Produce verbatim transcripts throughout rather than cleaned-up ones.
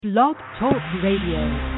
Blog Talk Radio.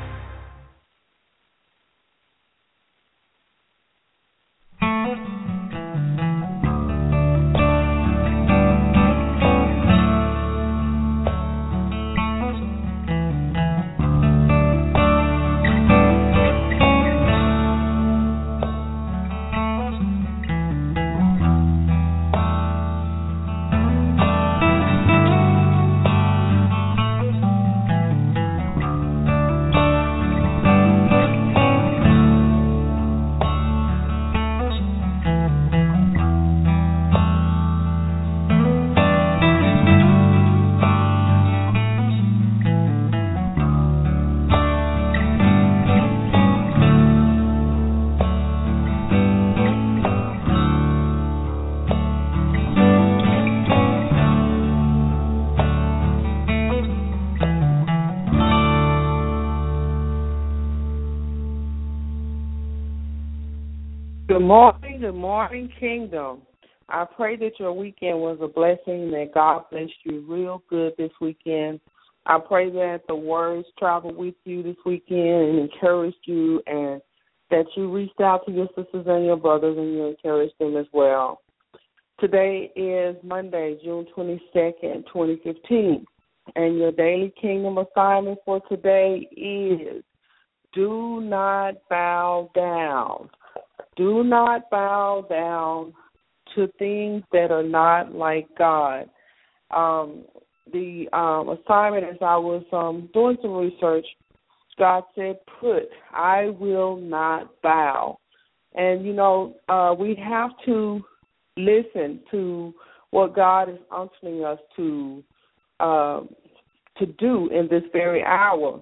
Good morning, good morning, Kingdom. I pray that your weekend was a blessing, that God blessed you real good this weekend. I pray that the words traveled with you this weekend and encouraged you, and that you reached out to your sisters and your brothers and you encouraged them as well. Today is Monday, June twenty-second, twenty fifteen, and your daily Kingdom assignment for today is do not bow down. Do not bow down to things that are not like God. Um, the um, assignment, as I was um, doing some research, God said, put, I will not bow. And, you know, uh, we have to listen to what God is unctioning us to, um, to do in this very hour.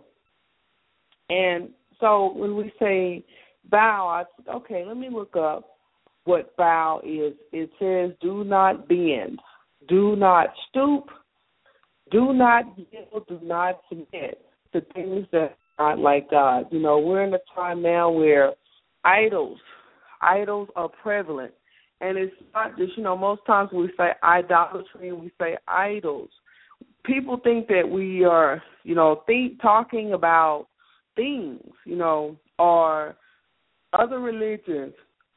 And so when we say bow, I said, okay, let me look up what bow is. It says do not bend, do not stoop, do not yield, do not submit to things that are not like God. You know, we're in a time now where idols, idols are prevalent. And it's not just, you know, most times we say idolatry and we say idols. People think that we are, you know, think, talking about things, you know, or other religions.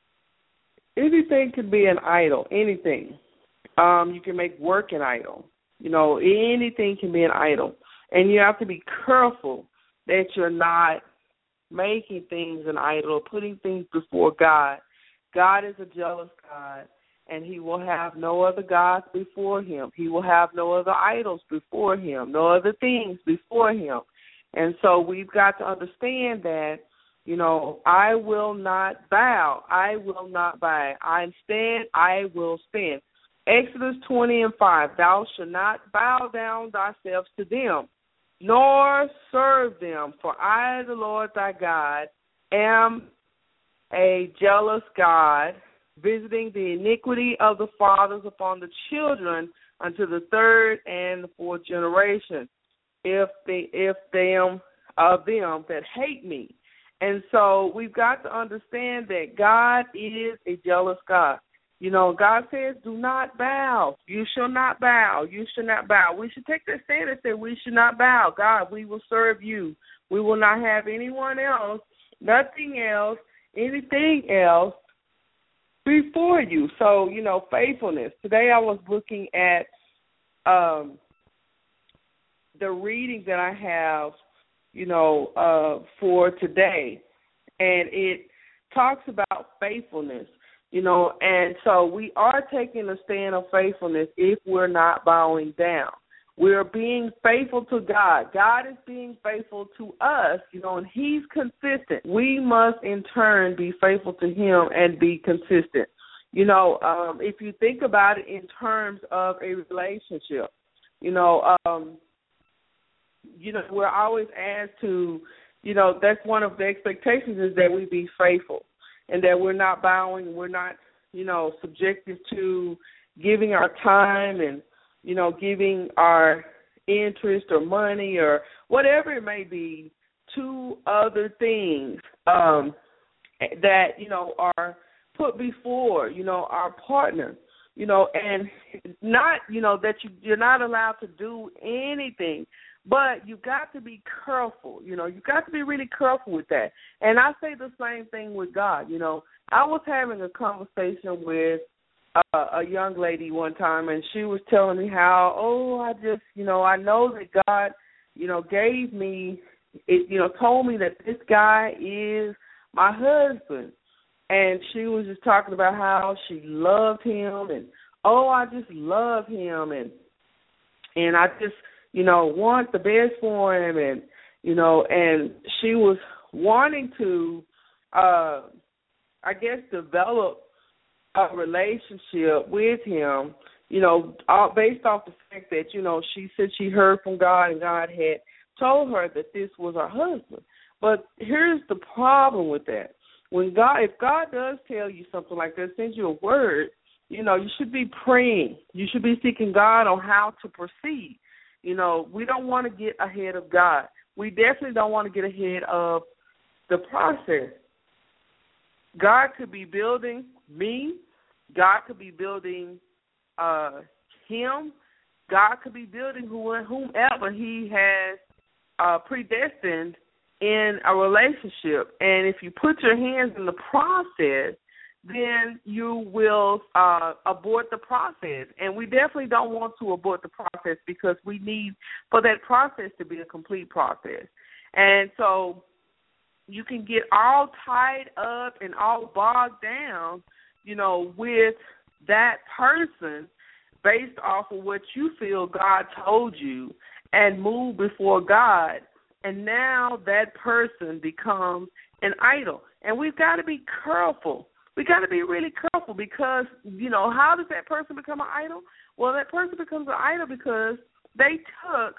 Anything can be an idol, anything. Um, you can make work an idol. You know, anything can be an idol. And you have to be careful that you're not making things an idol or putting things before God. God is a jealous God, and he will have no other gods before him. He will have no other idols before him, no other things before him. And so we've got to understand that, you know, I will not bow. I will not bow. I stand, I will stand. Exodus twenty and five, thou shalt not bow down thyself to them, nor serve them, for I, the Lord thy God, am a jealous God, visiting the iniquity of the fathers upon the children unto the third and the fourth generation, if the if them of them that hate me. And so we've got to understand that God is a jealous God. You know, God says, do not bow. You shall not bow. You shall not bow. We should take that stand and say we should not bow. God, we will serve you. We will not have anyone else, nothing else, anything else before you. So, you know, faithfulness. Today I was looking at um, the reading that I have, you know, uh, for today, and it talks about faithfulness, you know, and so we are taking a stand of faithfulness if we're not bowing down. We're being faithful to God. God is being faithful to us, you know, and he's consistent. We must, in turn, be faithful to him and be consistent. You know, um, if you think about it in terms of a relationship, you know, um, you know, we're always asked to, you know, that's one of the expectations is that we be faithful and that we're not bowing, we're not, you know, subjected to giving our time and, you know, giving our interest or money or whatever it may be to other things um, that, you know, are put before, you know, our partner. You know, and not, you know, that you, you're not allowed to do anything But you got to be careful. You know, you got to be really careful with that. And I say the same thing with God. You know, I was having a conversation with uh, a young lady one time, and she was telling me how, oh, I just, you know, I know that God, you know, gave me, it, you know, told me that this guy is my husband. And she was just talking about how she loved him, and, oh, I just love him, and and I just, you know, want the best for him, and, you know, and she was wanting to, uh, I guess, develop a relationship with him, you know, all based off the fact that, you know, she said she heard from God and God had told her that this was her husband. But here's the problem with that. When God, if God does tell you something like that, sends you a word, you know, you should be praying. You should be seeking God on how to proceed. You know, we don't want to get ahead of God. We definitely don't want to get ahead of the process. God could be building me. God could be building uh, him. God could be building whomever he has uh, predestined in a relationship. And if you put your hands in the process, then you will uh, abort the process. And we definitely don't want to abort the process because we need for that process to be a complete process. And so you can get all tied up and all bogged down, you know, with that person based off of what you feel God told you and move before God. And now that person becomes an idol. And we've got to be careful. We got to be really careful because, you know, how does that person become an idol? Well, that person becomes an idol because they took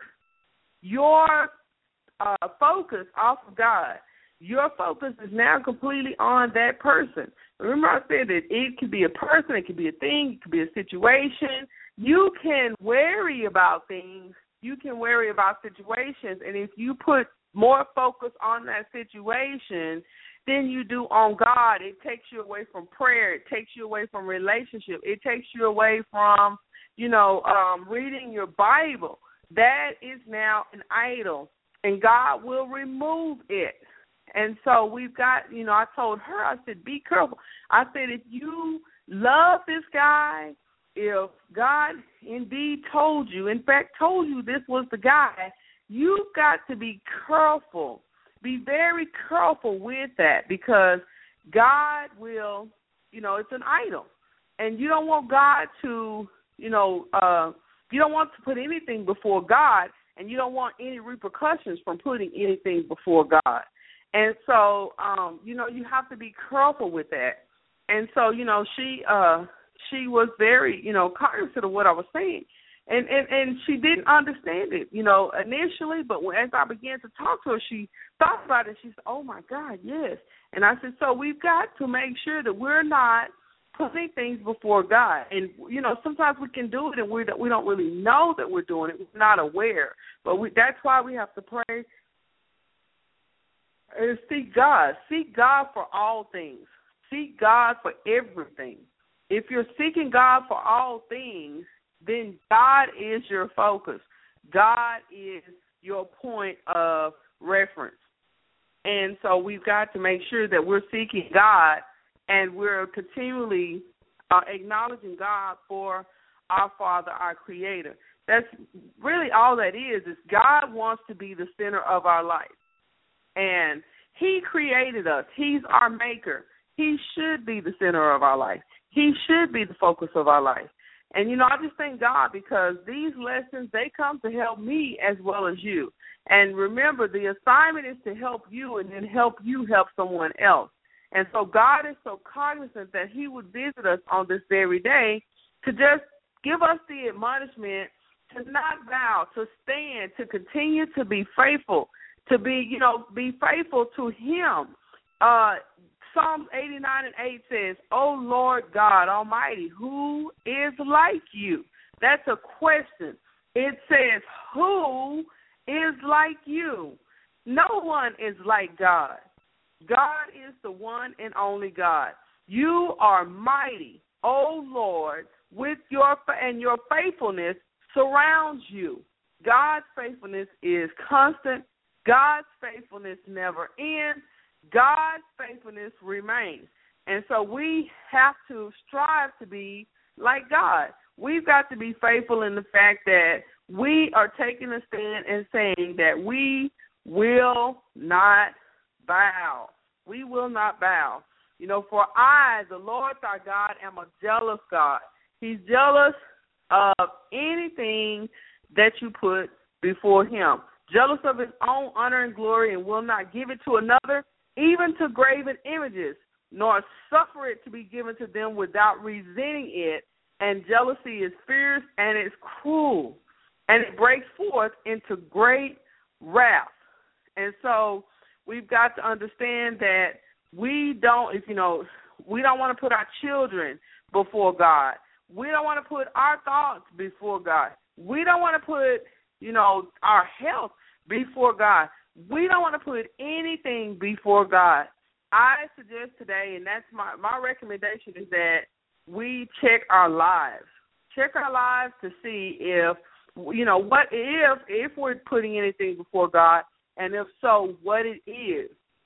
your uh, focus off of God. Your focus is now completely on that person. Remember I said that it could be a person, it could be a thing, it could be a situation. You can worry about things. You can worry about situations. And if you put more focus on that situation than you do on God, it takes you away from prayer. It takes you away from relationship. It takes you away from, you know, um, reading your Bible. That is now an idol, and God will remove it. And so we've got, you know, I told her, I said, be careful. I said, if you love this guy, if God indeed told you, in fact told you this was the guy, you've got to be careful. Be very careful with that because God will, you know, it's an idol. And you don't want God to, you know, uh, you don't want to put anything before God, and you don't want any repercussions from putting anything before God. And so, um, you know, you have to be careful with that. And so, you know, she uh, she was very, you know, cognizant of what I was saying. And, and, and she didn't understand it, you know, initially. But when, as I began to talk to her, she thought about it. She said, oh, my God, yes. And I said, so we've got to make sure that we're not putting things before God. And, you know, sometimes we can do it and we don't, we don't really know that we're doing it. We're not aware. But we, that's why we have to pray and seek God. Seek God for all things. Seek God for everything. If you're seeking God for all things, then God is your focus. God is your point of reference. And so we've got to make sure that we're seeking God and we're continually uh, acknowledging God for our Father, our Creator. That's really all that is, is God wants to be the center of our life. And He created us. He's our maker. He should be the center of our life. He should be the focus of our life. And, you know, I just thank God because these lessons, they come to help me as well as you. And remember, the assignment is to help you and then help you help someone else. And so God is so cognizant that He would visit us on this very day to just give us the admonishment to not bow, to stand, to continue to be faithful, to be, you know, be faithful to Him. Uh, Psalms eighty-nine and eight says, O Lord God Almighty, who is like you? That's a question. It says, who is like you? No one is like God. God is the one and only God. You are mighty, O Lord, with your and your faithfulness surrounds you. God's faithfulness is constant. God's faithfulness never ends. God's faithfulness remains. And so we have to strive to be like God. We've got to be faithful in the fact that we are taking a stand and saying that we will not bow. We will not bow. You know, for I, the Lord thy God, am a jealous God. He's jealous of anything that you put before him. Jealous of his own honor and glory, and will not give it to another, even to graven images, nor suffer it to be given to them without resenting it. And jealousy is fierce and it's cruel, and it breaks forth into great wrath. And so we've got to understand that we don't, if you know, we don't want to put our children before God. We don't want to put our thoughts before God. We don't want to put, you know, our health before God. We don't want to put anything before God. I suggest today, and that's my, my recommendation, is that we check our lives. Check our lives to see if, you know, what if, if we're putting anything before God, and if so, what it is.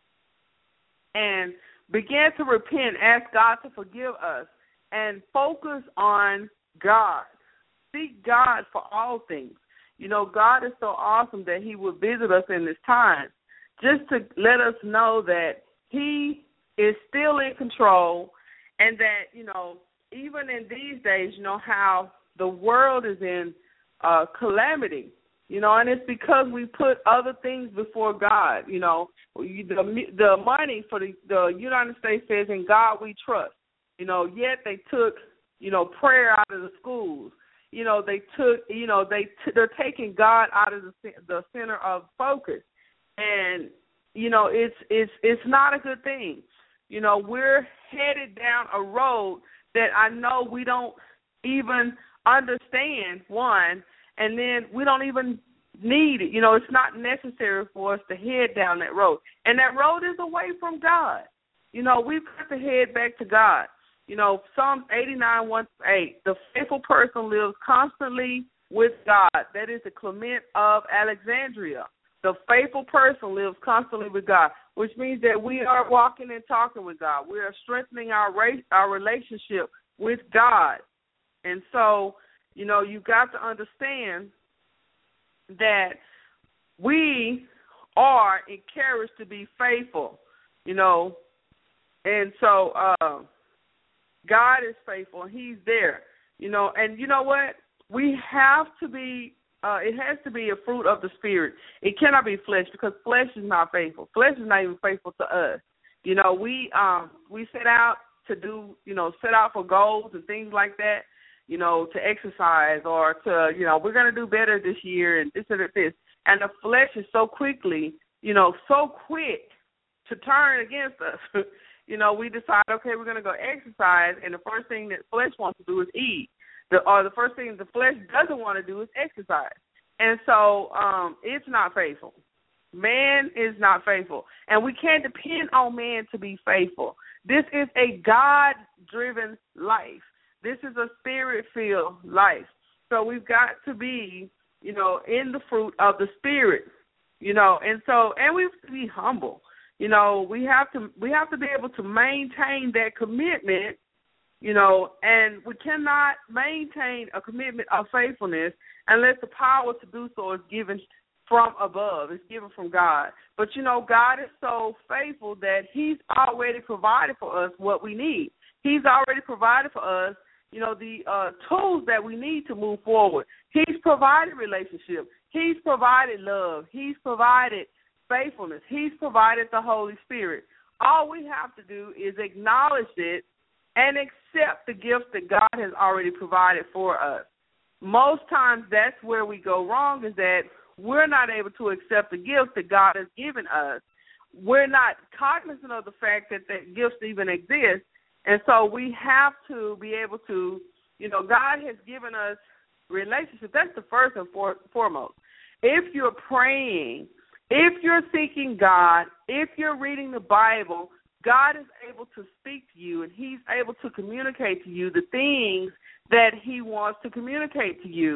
And begin to repent, ask God to forgive us, and focus on God. Seek God for all things. You know, God is so awesome that he would visit us in this time just to let us know that he is still in control, and that, you know, even in these days, you know, how the world is in uh, calamity, you know, and it's because we put other things before God. You know, the, the money for the, the United States says, "In God we trust." You know, yet they took, you know, prayer out of the schools. You know, they took, you know, they t- they're taking God out of the the center of focus, and you know, it's it's it's not a good thing. You know, we're headed down a road that I know we don't even understand, one, and then we don't even need it. You know, it's not necessary for us to head down that road, and that road is away from God. You know, we've got to head back to God. You know, Psalms eighty-nine, one to eight, the faithful person lives constantly with God. That is the Clement of Alexandria. The faithful person lives constantly with God, which means that we are walking and talking with God. We are strengthening our race, our relationship with God. And so, you know, you've got to understand that we are encouraged to be faithful, you know, and so uh, God is faithful, and he's there, you know, and you know what? We have to be, uh, it has to be a fruit of the Spirit. It cannot be flesh, because flesh is not faithful. Flesh is not even faithful to us. You know, we um, we set out to do, you know, set out for goals and things like that, you know, to exercise or to, you know, we're going to do better this year and this and this. And the flesh is so quickly, you know, so quick to turn against us. You know, we decide, okay, we're going to go exercise, and the first thing that flesh wants to do is eat. The, or the first thing the flesh doesn't want to do is exercise. And so um, it's not faithful. Man is not faithful. And we can't depend on man to be faithful. This is a God-driven life. This is a spirit-filled life. So we've got to be, you know, in the fruit of the Spirit, you know, and so, and we have to be humble. You know, we have to we have to be able to maintain that commitment, you know, and we cannot maintain a commitment of faithfulness unless the power to do so is given from above. It's given from God. But, you know, God is so faithful that he's already provided for us what we need. He's already provided for us, you know, the uh, tools that we need to move forward. He's provided relationship. He's provided love. He's provided faithfulness. He's provided the Holy Spirit. All we have to do is acknowledge it and accept the gifts that God has already provided for us. Most times that's where we go wrong, is that we're not able to accept the gifts that God has given us. We're not cognizant of the fact that that gifts even exist. And so we have to be able to, you know, God has given us relationships. That's the first and for, foremost. If you're praying, if you're seeking God, if you're reading the Bible, God is able to speak to you, and he's able to communicate to you the things that he wants to communicate to you.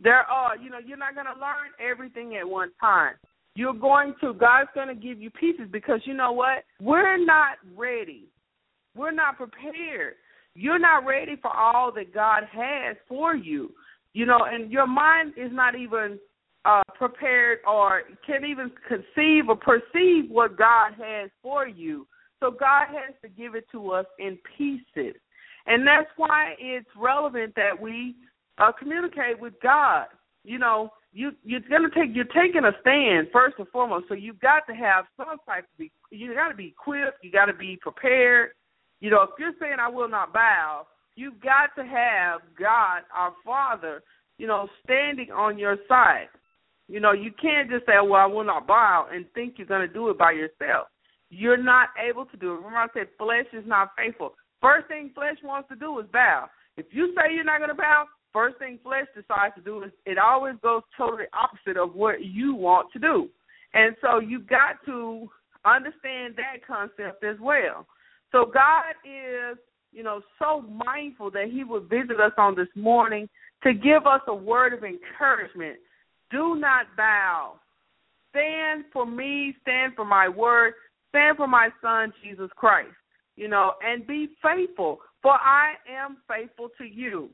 There are, you know, you're not going to learn everything at one time. You're going to, God's going to give you pieces because you know what? We're not ready. We're not prepared. You're not ready for all that God has for you, you know, and your mind is not even uh, prepared or can't even conceive or perceive what God has for you. So God has to give it to us in pieces. And that's why it's relevant that we uh, communicate with God. You know, you, you're going to take, you're taking a stand first and foremost. So you've got to have some type of, you got to be equipped. You got to be prepared. You know, if you're saying I will not bow, you've got to have God, our Father, you know, standing on your side. You know, you can't just say, well, I will not bow and think you're going to do it by yourself. You're not able to do it. Remember I said flesh is not faithful. First thing flesh wants to do is bow. If you say you're not going to bow, first thing flesh decides to do is it always goes totally opposite of what you want to do. And so you've got to understand that concept as well. So God is, you know, so mindful that he would visit us on this morning to give us a word of encouragement. Do not bow. Stand for me, stand for my word, stand for my son, Jesus Christ, you know, and be faithful, for I am faithful to you.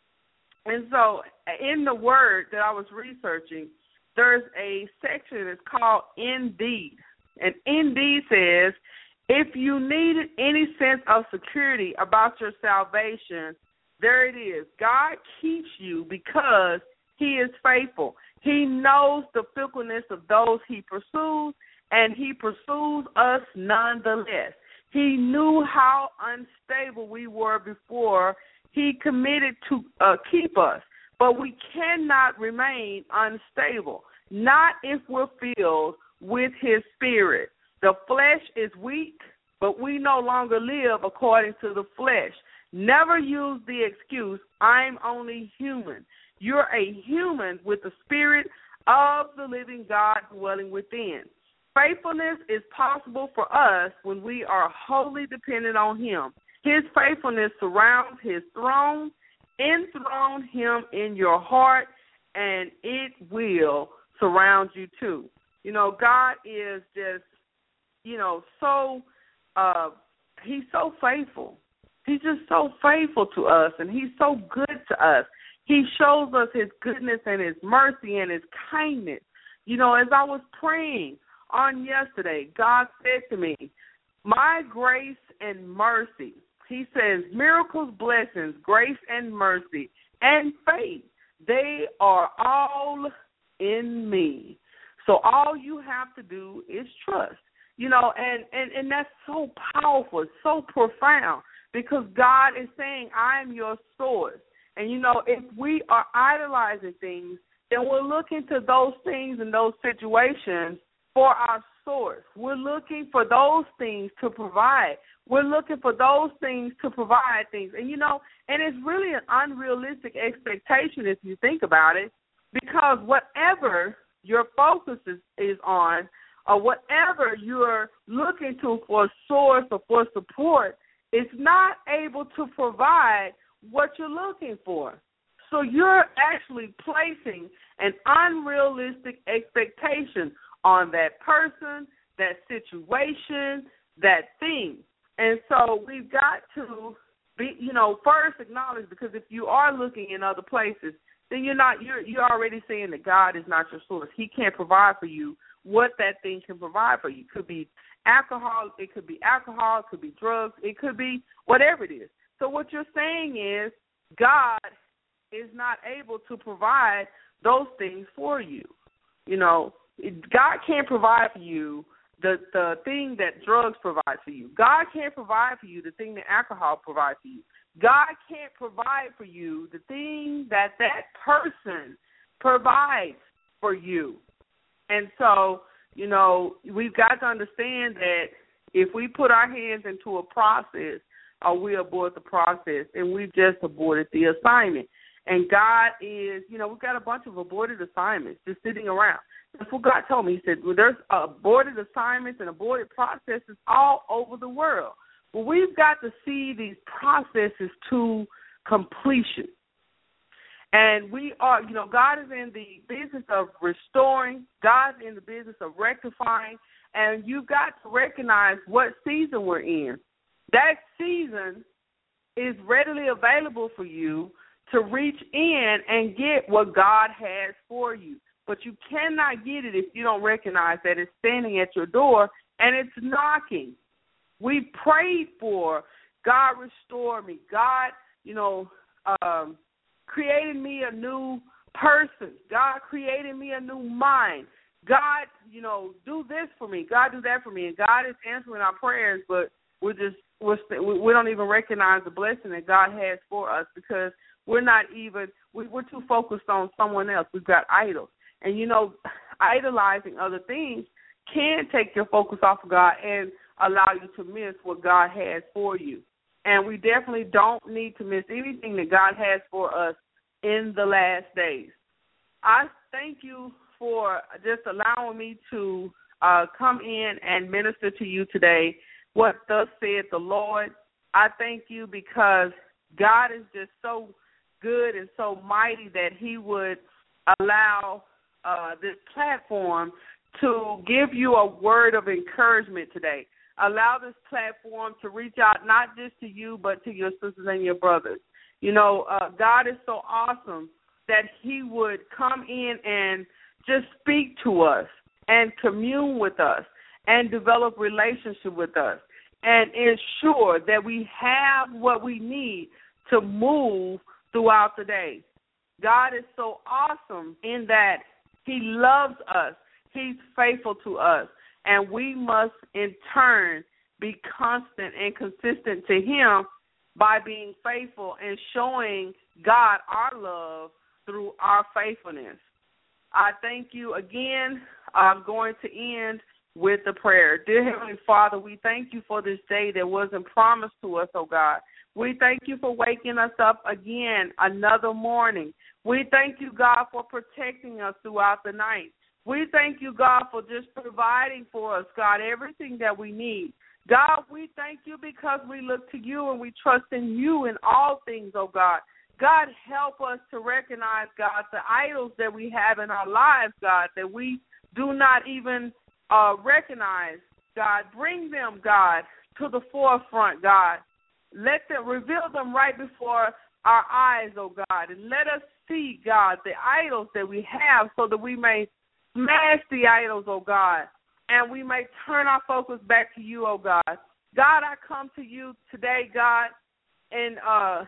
And so in the word that I was researching, there's a section that's called Indeed. And Indeed says, if you needed any sense of security about your salvation, there it is. God keeps you because he is faithful. He knows the fickleness of those he pursues, and he pursues us nonetheless. He knew how unstable we were before he committed to uh, keep us, but we cannot remain unstable, not if we're filled with his spirit. The flesh is weak, but we no longer live according to the flesh. Never use the excuse, I'm only human. You're a human with the spirit of the living God dwelling within. Faithfulness is possible for us when we are wholly dependent on him. His faithfulness surrounds his throne. Enthrone him in your heart, and it will surround you too. You know, God is just, you know, so, uh, he's so faithful. He's just so faithful to us, and he's so good to us. He shows us his goodness and his mercy and his kindness. You know, as I was praying on yesterday, God said to me, my grace and mercy, he says, miracles, blessings, grace and mercy, and faith, they are all in me. So all you have to do is trust. You know, and, and, and that's so powerful, so profound, because God is saying, I am your source. And, you know, if we are idolizing things, then we're looking to those things and those situations for our source. We're looking for those things to provide. We're looking for those things to provide things. And, you know, and it's really an unrealistic expectation if you think about it, because whatever your focus is, is on, or whatever you're looking to for a source or for support, is not able to provide what you're looking for. So you're actually placing an unrealistic expectation on that person, that situation, that thing. And so we've got to be, you know, first acknowledge, because if you are looking in other places, then you're not, you're, you're already saying that God is not your source. He can't provide for you what that thing can provide for you. It could be alcohol, it could be alcohol, it could be drugs, it could be whatever it is. So what you're saying is God is not able to provide those things for you. You know, God can't provide for you the, the thing that drugs provide for you. God can't provide for you the thing that alcohol provides for you. God can't provide for you the thing that that person provides for you. And so, you know, we've got to understand that if we put our hands into a process, or we abort the process, and we've just aborted the assignment. And God is, you know, we've got a bunch of aborted assignments just sitting around. That's what God told me. He said, well, there's aborted assignments and aborted processes all over the world. Well, we've got to see these processes to completion. And we are, you know, God is in the business of restoring. God's in the business of rectifying. And you've got to recognize what season we're in. That season is readily available for you to reach in and get what God has for you. But you cannot get it if you don't recognize that it's standing at your door and it's knocking. We prayed for God restore me. God, you know, um, created me a new person. God created me a new mind. God, you know, do this for me. God, do that for me. And God is answering our prayers, but we're just, we're, we don't even recognize the blessing that God has for us because we're not even, we, we're too focused on someone else. We've got idols. And, you know, idolizing other things can take your focus off of God and allow you to miss what God has for you. And we definitely don't need to miss anything that God has for us in the last days. I thank you for just allowing me to uh, come in and minister to you today. What thus said the Lord. I thank you because God is just so good and so mighty that he would allow uh, this platform to give you a word of encouragement today. Allow this platform to reach out not just to you but to your sisters and your brothers. You know, uh, God is so awesome that he would come in and just speak to us and commune with us and develop relationship with us and ensure that we have what we need to move throughout the day. God is so awesome in that he loves us. He's faithful to us. And we must, in turn, be constant and consistent to him by being faithful and showing God our love through our faithfulness. I thank you again. I'm going to end with the prayer. Dear Heavenly Father, we thank you for this day that wasn't promised to us, oh God. We thank you for waking us up again another morning. We thank you, God, for protecting us throughout the night. We thank you, God, for just providing for us, God, everything that we need. God, we thank you because we look to you and we trust in you in all things, oh God. God, help us to recognize, God, the idols that we have in our lives, God, that we do not even uh, recognize. God, bring them, God, to the forefront, God. Let them, reveal them right before our eyes, oh God, and let us see, God, the idols that we have so that we may smash the idols, oh God, and we may turn our focus back to you, oh God. God, I come to you today, God, in uh,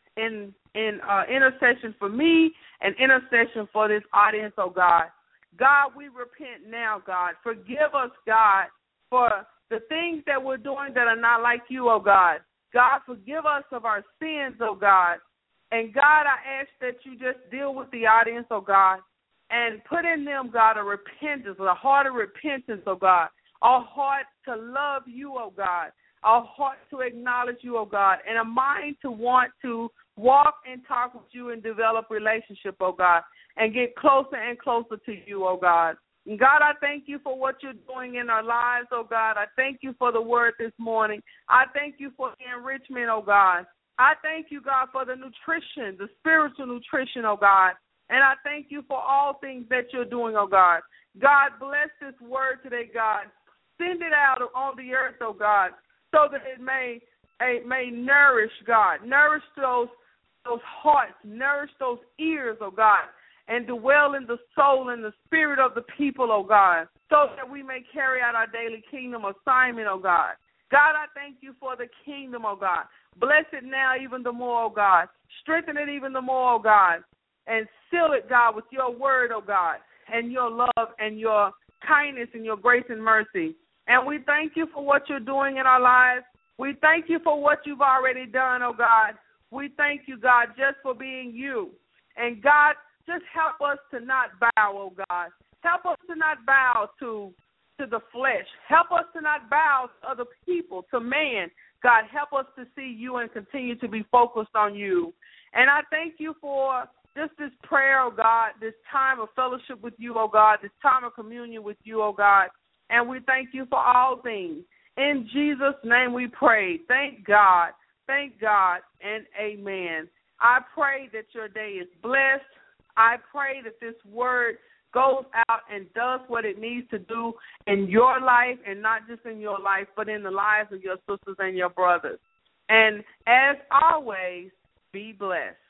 in in uh, intercession for me and intercession for this audience, oh God. God, we repent now, God. Forgive us, God, for the things that we're doing that are not like you, oh God. God, forgive us of our sins, oh God. And God, I ask that you just deal with the audience, oh God, and put in them, God, a repentance, a heart of repentance, oh God, a heart to love you, oh God, a heart to acknowledge you, oh God, and a mind to want to walk and talk with you and develop relationship, oh God, and get closer and closer to you, oh God. And God, I thank you for what you're doing in our lives, oh God. I thank you for the word this morning. I thank you for the enrichment, oh God. I thank you, God, for the nutrition, the spiritual nutrition, oh God. And I thank you for all things that you're doing, oh God. God, bless this word today, God. Send it out on the earth, oh God, so that it may it may nourish, God. Nourish those, those hearts. Nourish those ears, oh God. And dwell in the soul and the spirit of the people, oh God, so that we may carry out our daily kingdom assignment, oh God. God, I thank you for the kingdom, oh God. Bless it now even the more, oh God. Strengthen it even the more, oh God. And seal it, God, with your word, oh God, and your love and your kindness and your grace and mercy. And we thank you for what you're doing in our lives. We thank you for what you've already done, oh God. We thank you, God, just for being you. And God, just help us to not bow, oh God. Help us to not bow to, to the flesh. Help us to not bow to other people, to man. God, help us to see you and continue to be focused on you. And I thank you for just this prayer, oh God, this time of fellowship with you, oh God, this time of communion with you, oh God. And we thank you for all things. In Jesus' name we pray. Thank God. Thank God and amen. I pray that your day is blessed. I pray that this word goes out and does what it needs to do in your life, and not just in your life, but in the lives of your sisters and your brothers. And as always, be blessed.